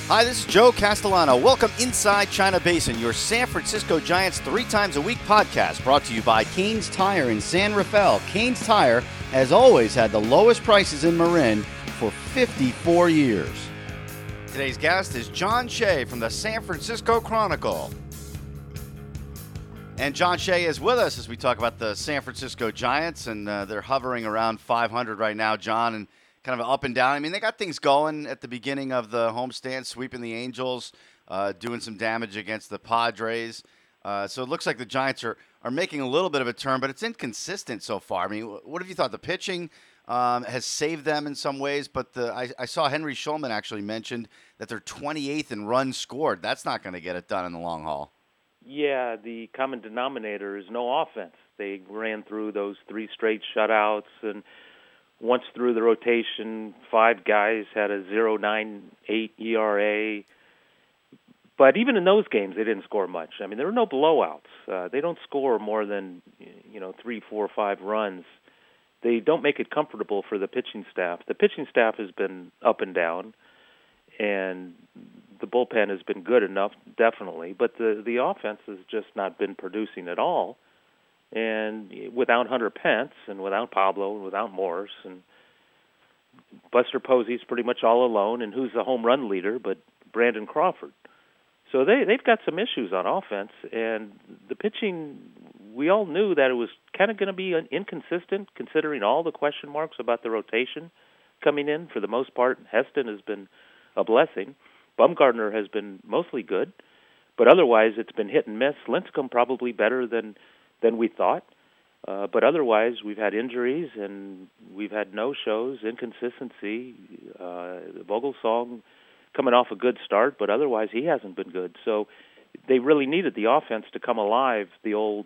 Hi, this is Joe Castellano. Welcome inside China Basin, your San Francisco Giants 3 times a week podcast, brought to you by Kane's Tire in San Rafael. Kane's Tire has always had the lowest prices in Marin for 54 years. Today's guest is John Shea from the San Francisco Chronicle. And John Shea is with us as we talk about the San Francisco Giants, and they're hovering around 500 right now, John, and kind of up and down. I mean, they got things going at the beginning of the homestand, sweeping the Angels, doing some damage against the Padres. So it looks like the Giants are making a little bit of a turn, but it's inconsistent so far. I mean, what have you thought? The pitching has saved them in some ways, but I saw Henry Schulman actually mentioned that they're 28th in runs scored. That's not going to get it done in the long haul. Yeah, the common denominator is no offense. They ran through those 3 straight shutouts, and once through the rotation, 5 guys had a 0.98 ERA. But even in those games, they didn't score much. I mean, there were no blowouts. They don't score more than 3, 4, 5 runs. They don't make it comfortable for the pitching staff. The pitching staff has been up and down, and the bullpen has been good enough, definitely. But the offense has just not been producing at all. And without Hunter Pence and without Pablo and without Morse and Buster Posey's pretty much all alone, and who's the home run leader but Brandon Crawford. So they've got some issues on offense, and the pitching, we all knew that it was kind of going to be inconsistent considering all the question marks about the rotation coming in. For the most part, Heston has been a blessing. Bumgarner has been mostly good, but otherwise it's been hit and miss. Lincecum probably better than we thought. But otherwise, we've had injuries and we've had no-shows, inconsistency. Vogelsong coming off a good start, but otherwise he hasn't been good. So they really needed the offense to come alive, the old,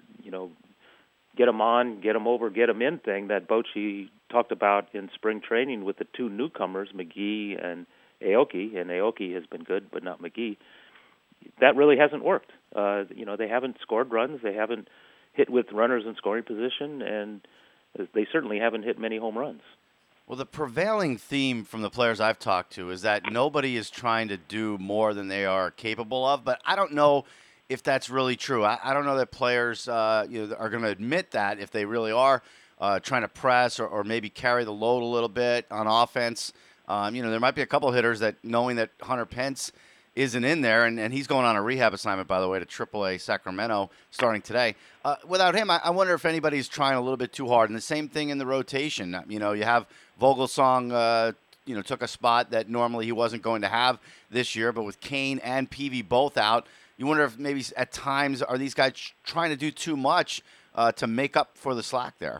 get them on, get them over, get them in thing that Bochy talked about in spring training with the 2 newcomers, McGee and Aoki, and Aoki has been good, but not McGee. That really hasn't worked. They haven't scored runs. They haven't hit with runners in scoring position, and they certainly haven't hit many home runs. Well, the prevailing theme from the players I've talked to is that nobody is trying to do more than they are capable of, but I don't know if that's really true. I don't know that players are going to admit that if they really are trying to press or maybe carry the load a little bit on offense. There might be a couple hitters that, knowing that Hunter Pence isn't in there, and he's going on a rehab assignment, by the way, to AAA Sacramento starting today. Without him, I wonder if anybody's trying a little bit too hard. And the same thing in the rotation. You have Vogelsong, took a spot that normally he wasn't going to have this year, but with Kane and Peavy both out, you wonder if maybe at times are these guys trying to do too much to make up for the slack there?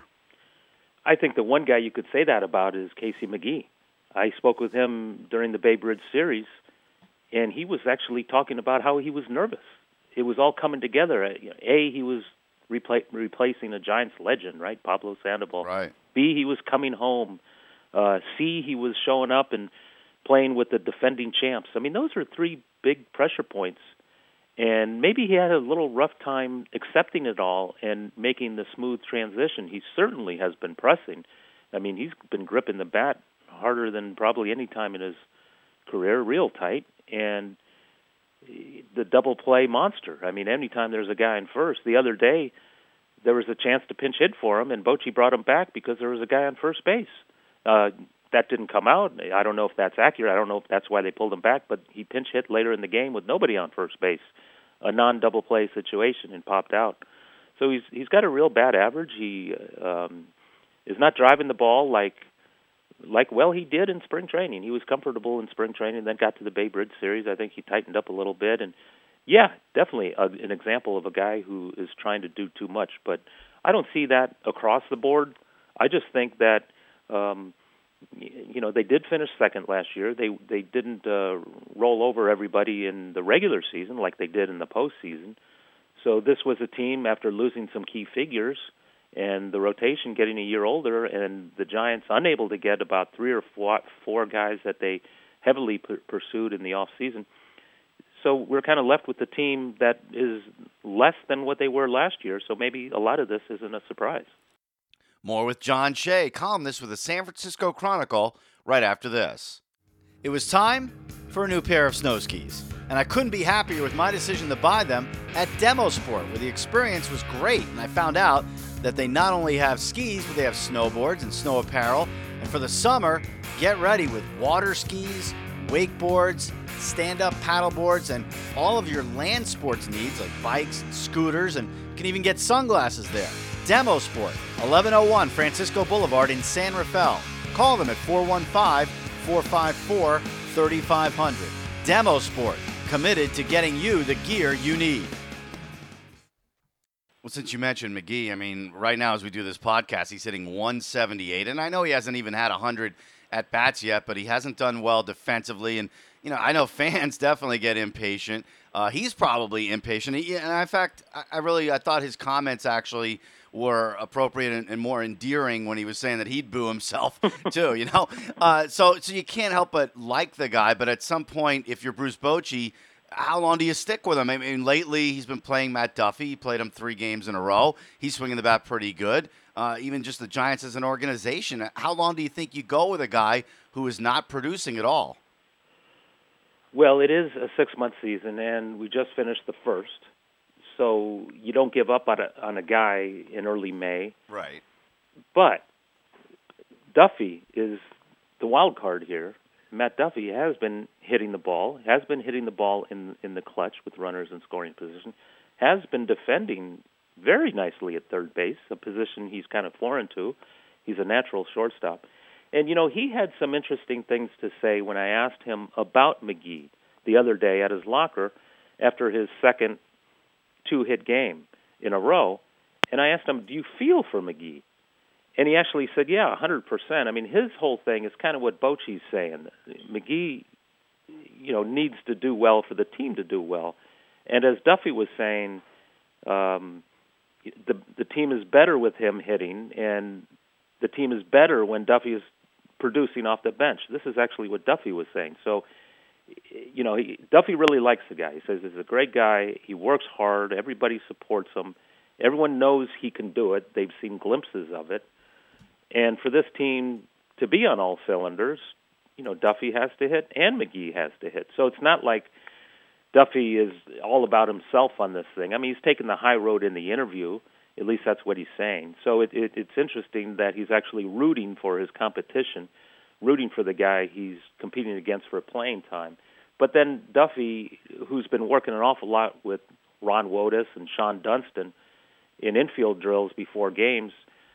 I think the one guy you could say that about is Casey McGee. I spoke with him during the Babe Ruth series, and he was actually talking about how he was nervous. It was all coming together. A, he was replacing a Giants legend, right, Pablo Sandoval. Right. B, he was coming home. C, he was showing up and playing with the defending champs. I mean, those are 3 big pressure points. And maybe he had a little rough time accepting it all and making the smooth transition. He certainly has been pressing. I mean, he's been gripping the bat harder than probably any time in his career, real tight. And the double play monster. I mean, anytime there's a guy in first. The other day, there was a chance to pinch hit for him, and Bochy brought him back because there was a guy on first base. That didn't come out. I don't know if that's accurate. I don't know if that's why they pulled him back, but he pinch hit later in the game with nobody on first base, a non-double play situation, and popped out. So he's got a real bad average. He is not driving the ball like he did in spring training. He was comfortable in spring training, then got to the Babe Ruth series. I think he tightened up a little bit. And, yeah, definitely an example of a guy who is trying to do too much. But I don't see that across the board. I just think that, they did finish second last year. They didn't roll over everybody in the regular season like they did in the postseason. So this was a team, after losing some key figures, and the rotation getting a year older, and the Giants unable to get about 3 or 4 guys that they heavily pursued in the offseason. So we're kind of left with the team that is less than what they were last year, so maybe a lot of this isn't a surprise. More with John Shea, columnist with the San Francisco Chronicle, right after this. It was time for a new pair of snow skis, and I couldn't be happier with my decision to buy them at Demo Sport, where the experience was great, and I found out that they not only have skis, but they have snowboards and snow apparel. And for the summer, get ready with water skis, wakeboards, stand-up paddleboards, and all of your land sports needs like bikes and scooters, and you can even get sunglasses there. Demo Sport, 1101 Francisco Boulevard in San Rafael. Call them at 415-454-3500. Demo Sport, committed to getting you the gear you need. Well, since you mentioned McGee, I mean, right now as we do this podcast, he's hitting 178, and I know he hasn't even had 100 at-bats yet, but he hasn't done well defensively, and, you know, I know fans definitely get impatient. He's probably impatient, and in fact, I thought his comments actually were appropriate and more endearing when he was saying that he'd boo himself too, you know? So you can't help but like the guy, but at some point, if you're Bruce Bochy, how long do you stick with him? I mean, lately he's been playing Matt Duffy. He played him 3 games in a row. He's swinging the bat pretty good. Even just the Giants as an organization. How long do you think you go with a guy who is not producing at all? Well, it is a 6-month season, and we just finished the first. So you don't give up on a guy in early May. Right. But Duffy is the wild card here. Matt Duffy has been hitting the ball in the clutch with runners in scoring position, has been defending very nicely at third base, a position he's kind of foreign to. He's a natural shortstop. And, you know, he had some interesting things to say when I asked him about McGee the other day at his locker after his second 2-hit game in a row. And I asked him, do you feel for McGee? And he actually said, yeah, 100%. I mean, his whole thing is kind of what Bochy's saying. McGee, you know, needs to do well for the team to do well. And as Duffy was saying, the team is better with him hitting, and the team is better when Duffy is producing off the bench. This is actually what Duffy was saying. So, you know, Duffy really likes the guy. He says he's a great guy. He works hard. Everybody supports him. Everyone knows he can do it. They've seen glimpses of it. And for this team to be on all cylinders, you know, Duffy has to hit and McGee has to hit. So it's not like Duffy is all about himself on this thing. I mean, he's taken the high road in the interview. At least that's what he's saying. So it's interesting that he's actually rooting for his competition, rooting for the guy he's competing against for playing time. But then Duffy, who's been working an awful lot with Ron Wotus and Sean Dunston in infield drills before games,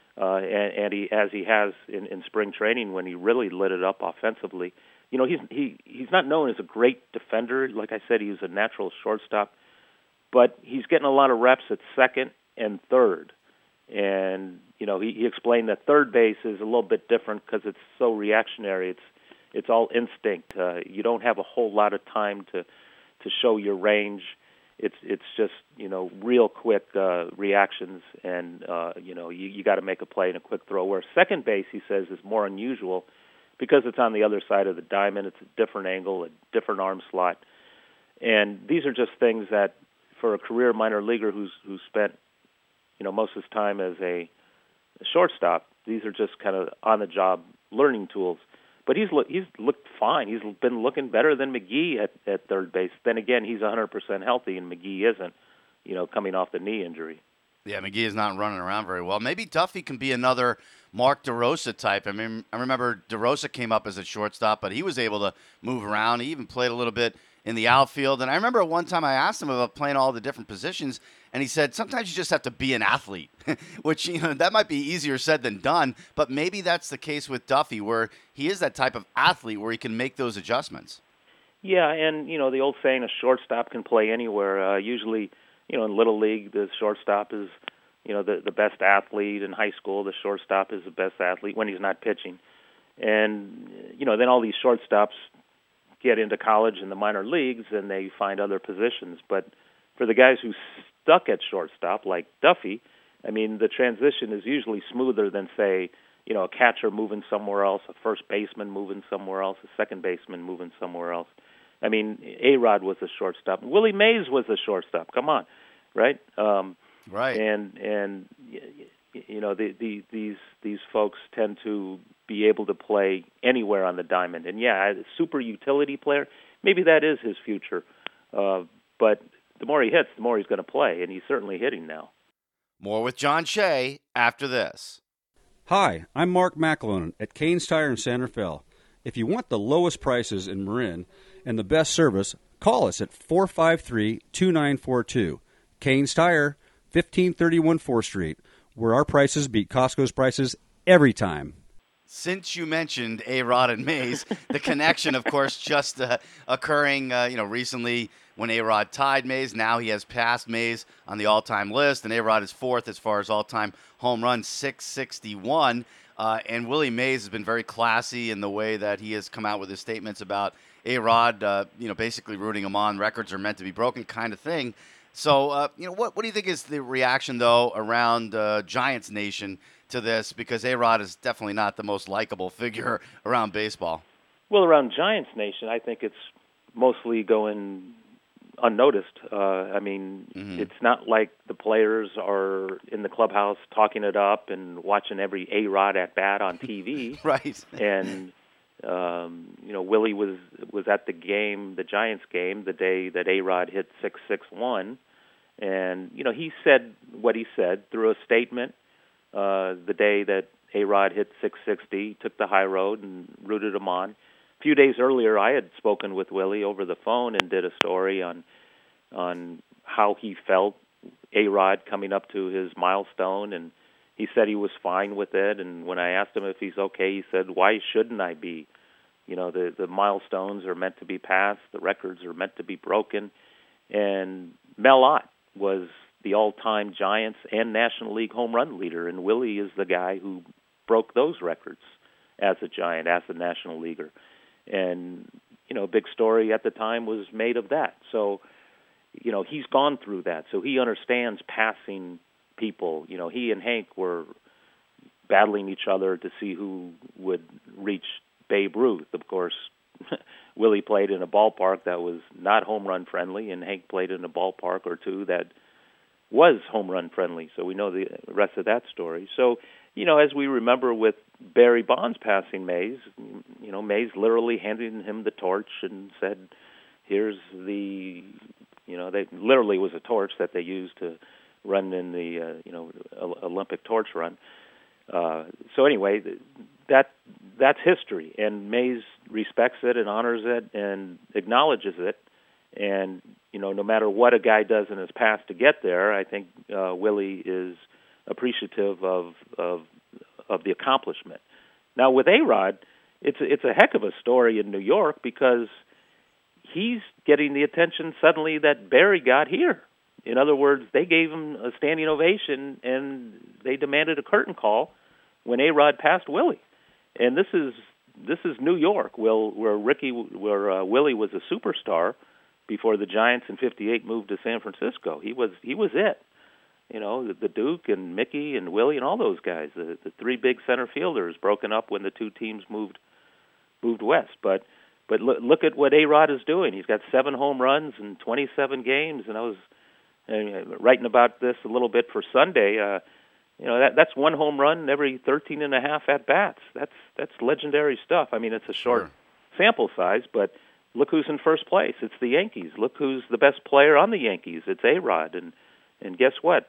and he has in spring training when he really lit it up offensively. You know, he's not known as a great defender. Like I said, he's a natural shortstop, but he's getting a lot of reps at second and third. And, you know, he explained that third base is a little bit different because it's so reactionary. It's all instinct. You don't have a whole lot of time to show your range. It's just, you know, real quick reactions, and you know, you got to make a play and a quick throw. Where second base, he says, is more unusual because it's on the other side of the diamond. It's a different angle, a different arm slot, and these are just things that, for a career minor leaguer who's spent, you know, most of his time as a shortstop, these are just kind of on the job learning tools. But he's looked fine. He's been looking better than McGee at third base. Then again, he's 100% healthy, and McGee isn't, you know, coming off the knee injury. Yeah, McGee is not running around very well. Maybe Duffy can be another Mark DeRosa type. I mean, I remember DeRosa came up as a shortstop, but he was able to move around. He even played a little bit in the outfield. And I remember one time I asked him about playing all the different positions, and he said, sometimes you just have to be an athlete, which, you know, that might be easier said than done, but maybe that's the case with Duffy, where he is that type of athlete where he can make those adjustments. Yeah, and, you know, the old saying, a shortstop can play anywhere. Usually, you know, in Little League, the shortstop is, you know, the best athlete. In high school, the shortstop is the best athlete when he's not pitching. And, you know, then all these shortstops get into college and the minor leagues, and they find other positions. But for the guys who stuck at shortstop, like Duffy, I mean, the transition is usually smoother than, say, you know, a catcher moving somewhere else, a first baseman moving somewhere else, a second baseman moving somewhere else. I mean, A-Rod was a shortstop. Willie Mays was a shortstop. Come on, right? Right. And these folks tend to be able to play anywhere on the diamond. And yeah, a super utility player, maybe that is his future. But the more he hits, the more he's going to play, and he's certainly hitting now. More with John Shea after this. Hi, I'm Mark McAlone at Canes Tire in Santa Fe. If you want the lowest prices in Marin and the best service, call us at 453-2942. Canes Tire, 1531 4th Street, where our prices beat Costco's prices every time. Since you mentioned A-Rod and Mays, the connection, of course, just occurring, recently when A-Rod tied Mays. Now he has passed Mays on the all-time list, and A-Rod is fourth as far as all-time home runs, 661. And Willie Mays has been very classy in the way that he has come out with his statements about A-Rod, basically rooting him on. Records are meant to be broken kind of thing. So, what do you think is the reaction, though, around Giants Nation to this? Because A-Rod is definitely not the most likable figure around baseball. Well, around Giants Nation, I think it's mostly going unnoticed. It's not like the players are in the clubhouse talking it up and watching every A-Rod at bat on TV. Right. And Willie was at the game, the Giants game, the day that A-Rod hit 661, and he said what he said through a statement. The day that A-Rod hit 660, took the high road and rooted him on. A few days earlier, I had spoken with Willie over the phone and did a story on how he felt A-Rod coming up to his milestone, and he said he was fine with it. And when I asked him if he's okay, he said, "Why shouldn't I be? The milestones are meant to be passed, the records are meant to be broken." And Mel Ott was the all-time Giants and National League home run leader, and Willie is the guy who broke those records as a Giant, as a National Leaguer. And, a big story at the time was made of that. So, he's gone through that, so he understands passing people. He and Hank were battling each other to see who would reach Babe Ruth. Of course, Willie played in a ballpark that was not home run friendly, and Hank played in a ballpark or two that was home run friendly. So we know the rest of that story. So, as we remember with Barry Bonds passing Mays, Mays literally handed him the torch and said, "Here's the," they literally was a torch that they used to run in the, Olympic torch run. So anyway, that's history, and Mays respects it and honors it and acknowledges it. And, no matter what a guy does in his past to get there, I think Willie is appreciative of the accomplishment. Now, with A-Rod, it's a heck of a story in New York because he's getting the attention suddenly that Barry got here. In other words, they gave him a standing ovation, and they demanded a curtain call when A-Rod passed Willie. And this is New York, where Willie was a superstar before the Giants in '58 moved to San Francisco. He was it. The Duke and Mickey and Willie and all those guys, the three big center fielders, broken up when the two teams moved west. But look at what A-Rod is doing. He's got 7 home runs in 27 games, and I was writing about this a little bit for Sunday. That's 1 home run every 13 and a half at bats. That's legendary stuff. I mean, it's a short sample size, but look who's in first place. It's the Yankees. Look who's the best player on the Yankees. It's A-Rod. And guess what?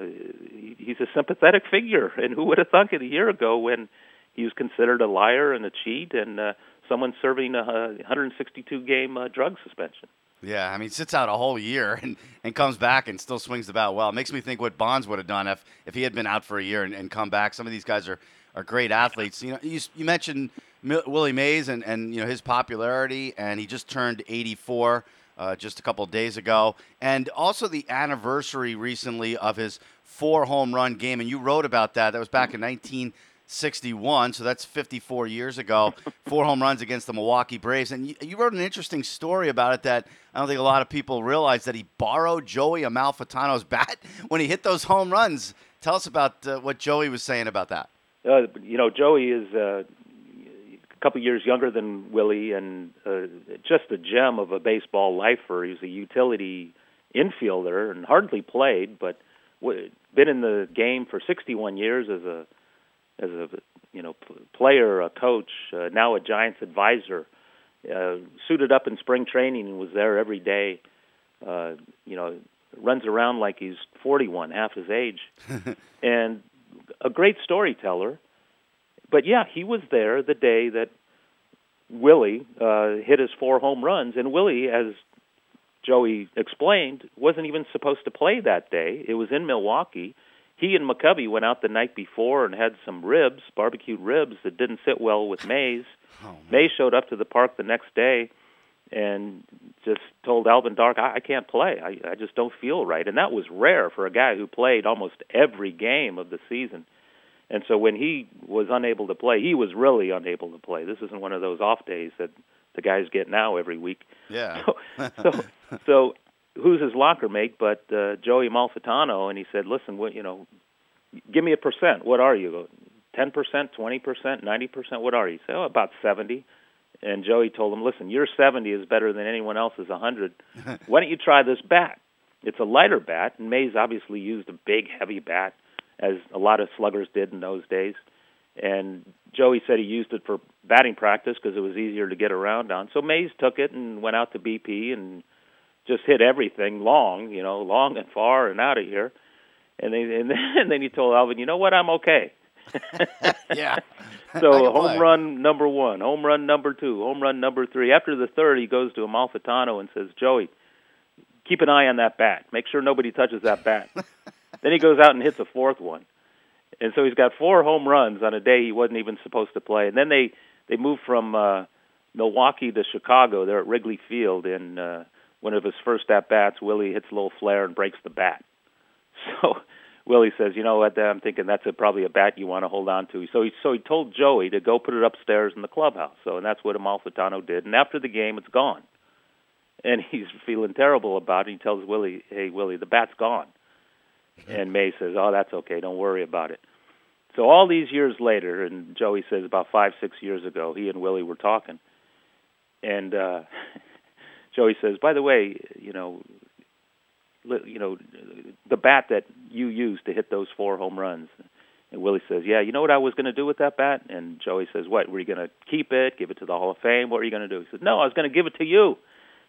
He's a sympathetic figure. And who would have thunk it a year ago when he was considered a liar and a cheat and someone serving a 162-game drug suspension? Yeah, I mean, sits out a whole year and comes back and still swings the bat well. It makes me think what Bonds would have done if he had been out for a year and come back. Some of these guys are great athletes. You mentioned Willie Mays and his popularity, and he just turned 84 just a couple of days ago. And also the anniversary recently of his 4 home run game, and you wrote about that. That was back in 1961, so that's 54 years ago. 4 home runs against the Milwaukee Braves. And you wrote an interesting story about it that I don't think a lot of people realize, that he borrowed Joey Amalfitano's bat when he hit those home runs. Tell us about what Joey was saying about that. Joey is a couple years younger than Willie and just a gem of a baseball lifer. He was a utility infielder and hardly played, but been in the game for 61 years as a player, a coach, now a Giants advisor. Suited up in spring training and was there every day. Runs around like he's 41, half his age, and a great storyteller. But yeah, he was there the day that Willie hit his 4 home runs, and Willie, as Joey explained, wasn't even supposed to play that day. It was in Milwaukee. He and McCovey went out the night before and had some ribs, barbecued ribs, that didn't sit well with Mays. Mays showed up to the park the next day and just told Alvin Dark, I can't play. I just don't feel right. And that was rare for a guy who played almost every game of the season. And so when he was unable to play, he was really unable to play. This isn't one of those off days that the guys get now every week. Yeah. So who's his locker mate but Joey Amalfitano? And he said, listen, give me a percent. What are you? 10%, 20%, 90%? What are you? He said, about 70. And Joey told him, listen, your 70 is better than anyone else's 100. Why don't you try this bat? It's a lighter bat, and Mays obviously used a big, heavy bat, as a lot of sluggers did in those days. And Joey said he used it for batting practice because it was easier to get around on. So Mays took it and went out to BP and just hit everything long and far and out of here. And then he told Alvin, you know what, I'm okay. Yeah. So home run number 1, home run number 2, home run number 3. After the third, he goes to Amalfitano and says, Joey, keep an eye on that bat. Make sure nobody touches that bat. Then he goes out and hits a 4th one. And so he's got 4 home runs on a day he wasn't even supposed to play. And then they moved from Milwaukee to Chicago. They're at Wrigley Field. And one of his first at-bats, Willie hits a little flare and breaks the bat. So Willie says, you know what, I'm thinking that's probably a bat you want to hold on to. So he told Joey to go put it upstairs in the clubhouse. And that's what Amalfitano did. And after the game, it's gone. And he's feeling terrible about it. He tells Willie, hey, Willie, the bat's gone. And May says, oh, that's okay, don't worry about it. So all these years later, and Joey says about 5-6 years ago, he and Willie were talking. And Joey says, by the way, the bat that you used to hit those 4 home runs. And Willie says, yeah, you know what I was going to do with that bat? And Joey says, what, were you going to keep it, give it to the Hall of Fame? What were you going to do? He says, no, I was going to give it to you.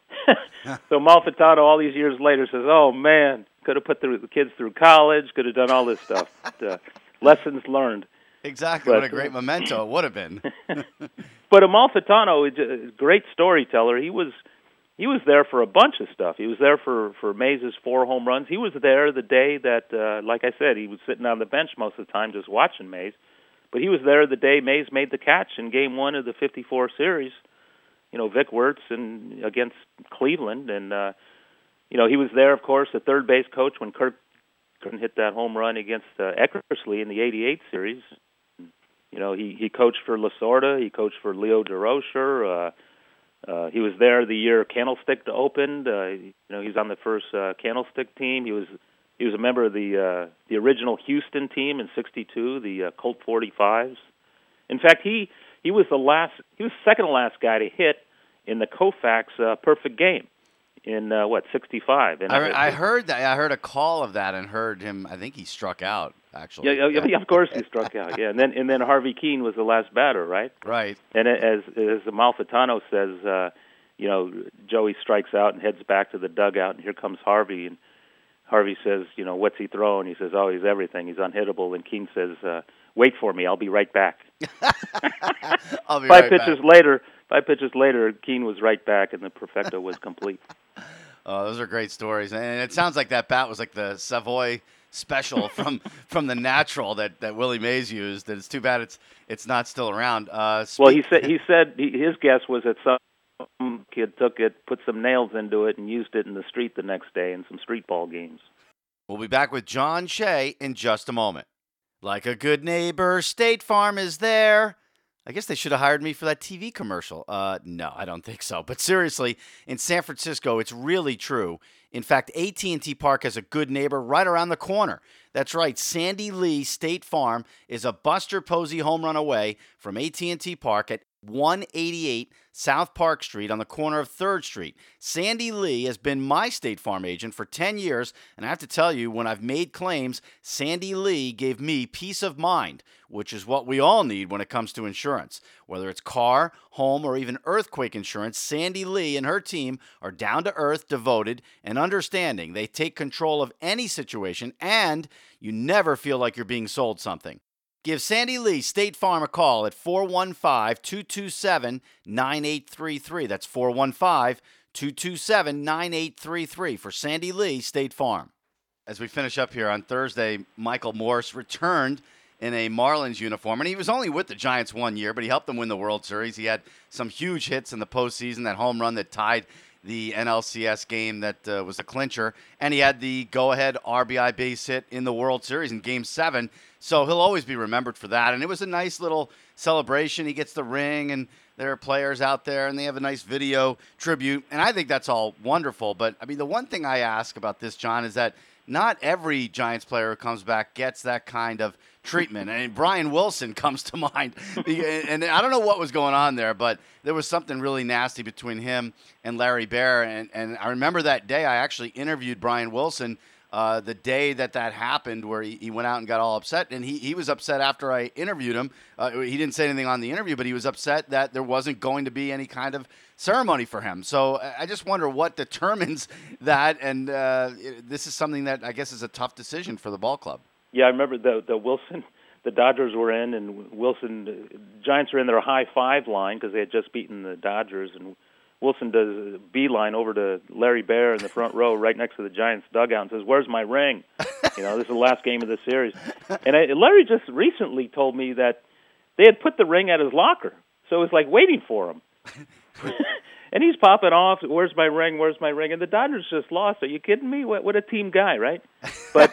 So Amalfitano, all these years later, says, oh, man, could have put the kids through college, could have done all this stuff. But, lessons learned. Exactly. What a great memento it would have been. But Amalfitano, a great storyteller. He was there for a bunch of stuff. He was there for Mays' 4 home runs. He was there the day that, like I said, he was sitting on the bench most of the time just watching Mays. But he was there the day Mays made the catch in Game 1 of the '54 series. Vic Wirtz against Cleveland. And, he was there, of course, the third base coach when Kirk couldn't hit that home run against Eckersley in the '88 series. He coached for Lasorda. He coached for Leo DeRocher. He was there the year Candlestick opened. He's on the first Candlestick team. He was a member of the original Houston team in '62, the Colt 45s. In fact, he was the second to last guy to hit in the Koufax perfect game in '65. And I heard that. I heard a call of that and heard him. I think he struck out. Actually, yeah, of course he struck out. Yeah, and then Harvey Keene was the last batter, right? Right. And as Amalfitano says, Joey strikes out and heads back to the dugout, and here comes Harvey, and Harvey says, what's he throwing? He says, oh, he's everything. He's unhittable. And Keene says, wait for me. I'll be right back. I'll be Five right pitches later, Keene was right back, and the perfecto was complete. Oh, those are great stories. And it sounds like that bat was like the Savoy special from the Natural that Willie Mays used. And it's too bad it's not still around. Well, he said his guess was that some kid took it, put some nails into it, and used it in the street the next day in some street ball games. We'll be back with John Shea in just a moment. Like a good neighbor, State Farm is there. I guess they should have hired me for that TV commercial. No, I don't think so. But seriously, in San Francisco, it's really true. In fact, AT&T Park has a good neighbor right around the corner. That's right, Sandy Lee State Farm is a Buster Posey home run away from AT&T Park at 188 South Park Street on the corner of 3rd Street. Sandy Lee has been my State Farm agent for 10 years, and I have to tell you, when I've made claims, Sandy Lee gave me peace of mind, which is what we all need when it comes to insurance. Whether it's car, home, or even earthquake insurance, Sandy Lee and her team are down to earth, devoted, and understanding. They take control of any situation, and you never feel like you're being sold something. Give Sandy Lee State Farm a call at 415-227-9833. That's 415-227-9833 for Sandy Lee State Farm. As we finish up here on Thursday, Michael Morse returned in a Marlins uniform, and he was only with the Giants 1 year, but he helped them win the World Series. He had some huge hits in the postseason, that home run that tied the NLCS game that was a clincher, and he had the go-ahead RBI base hit in the World Series in Game 7, so he'll always be remembered for that. And it was a nice little celebration. He gets the ring, and there are players out there, and they have a nice video tribute, and I think that's all wonderful. But, I mean, the one thing I ask about this, John, is that not every Giants player who comes back gets that kind of treatment. And Brian Wilson comes to mind. And I don't know what was going on there, but there was something really nasty between him and Larry Baer. And I remember that day I actually interviewed Brian Wilson the day that happened, where he went out and got all upset. And he was upset after I interviewed him. He didn't say anything on the interview, but he was upset that there wasn't going to be any kind of ceremony for him. So I just wonder what determines that. And this is something that I guess is a tough decision for the ball club. Yeah, I remember the Wilson, the Dodgers were in, and Wilson, Giants are in their high five line because they had just beaten the Dodgers, and Wilson does a beeline over to Larry Baer in the front row right next to the Giants dugout and says, "Where's my ring?" This is the last game of the series. And Larry just recently told me that they had put the ring at his locker, so it was like waiting for him. And he's popping off, "Where's my ring? Where's my ring?" And the Dodgers just lost. Are you kidding me? What a team guy, right? But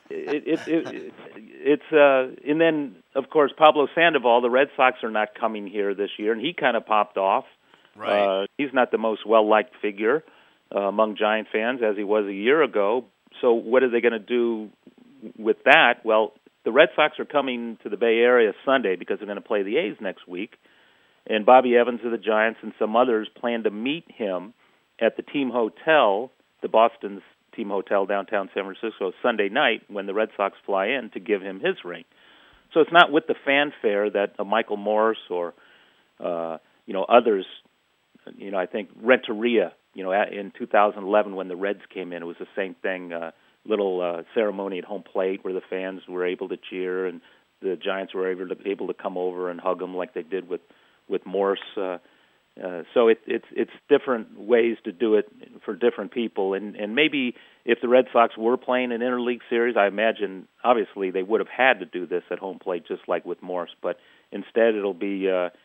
and then of course Pablo Sandoval, the Red Sox are not coming here this year, and he kind of popped off. Right. He's not the most well-liked figure among Giant fans as he was a year ago. So what are they going to do with that? Well, the Red Sox are coming to the Bay Area Sunday because they're going to play the A's next week, and Bobby Evans of the Giants and some others plan to meet him at the team hotel, the Boston's team hotel downtown San Francisco, Sunday night when the Red Sox fly in to give him his ring. So it's not with the fanfare that Michael Morse or others. I think Renteria, in 2011 when the Reds came in, it was the same thing. Little ceremony at home plate where the fans were able to cheer and the Giants were able to come over and hug him like they did with Morse. So it's different ways to do it for different people. And maybe if the Red Sox were playing an interleague series, I imagine obviously they would have had to do this at home plate just like with Morse. But instead it'll be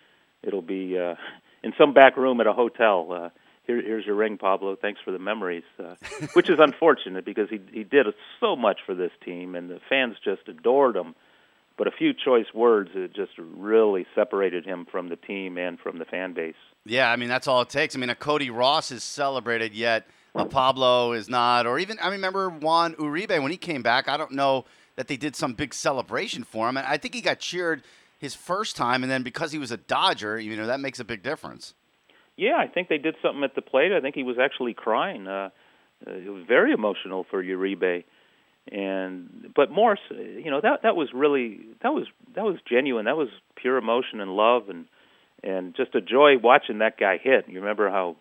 in some back room at a hotel. Here's your ring, Pablo. Thanks for the memories, which is unfortunate because he did so much for this team, and the fans just adored him. But a few choice words just really separated him from the team and from the fan base. Yeah, I mean, that's all it takes. I mean, a Cody Ross is celebrated, yet a Pablo is not. Or even, I remember Juan Uribe, when he came back, I don't know that they did some big celebration for him. And I think he got cheered his first time, and then because he was a Dodger, that makes a big difference. Yeah, I think they did something at the plate. I think he was actually crying. It was very emotional for Uribe. But Morse, that was genuine. That was pure emotion and love, and just a joy watching that guy hit. You remember how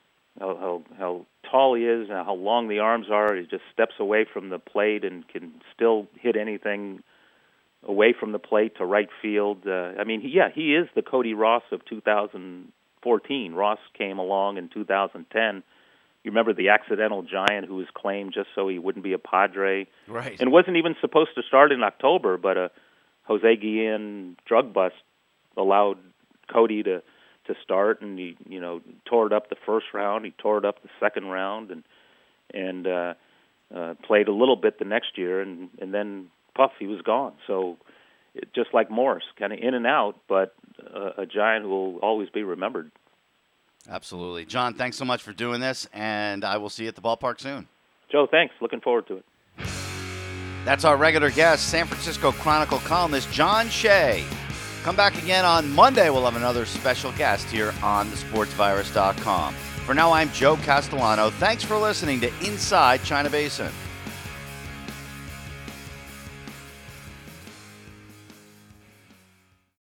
tall he is and how long the arms are. He just steps away from the plate and can still hit anything away from the plate to right field. He is the Cody Ross of 2014. Ross came along in 2010. You remember the accidental Giant who was claimed just so he wouldn't be a Padre. Right. And wasn't even supposed to start in October, but a Jose Guillen drug bust allowed Cody to start, and he tore it up the first round, he tore it up the second round, and played a little bit the next year, and then puff, he was gone. So just like Morse, kind of in and out, but a Giant who will always be remembered. Absolutely. John, thanks so much for doing this, and I will see you at the ballpark soon. Joe, thanks. Looking forward to it. That's our regular guest, San Francisco Chronicle columnist John Shea. Come back again on Monday. We'll have another special guest here on thesportsvirus.com. For now, I'm Joe Castellano. Thanks for listening to Inside China Basin.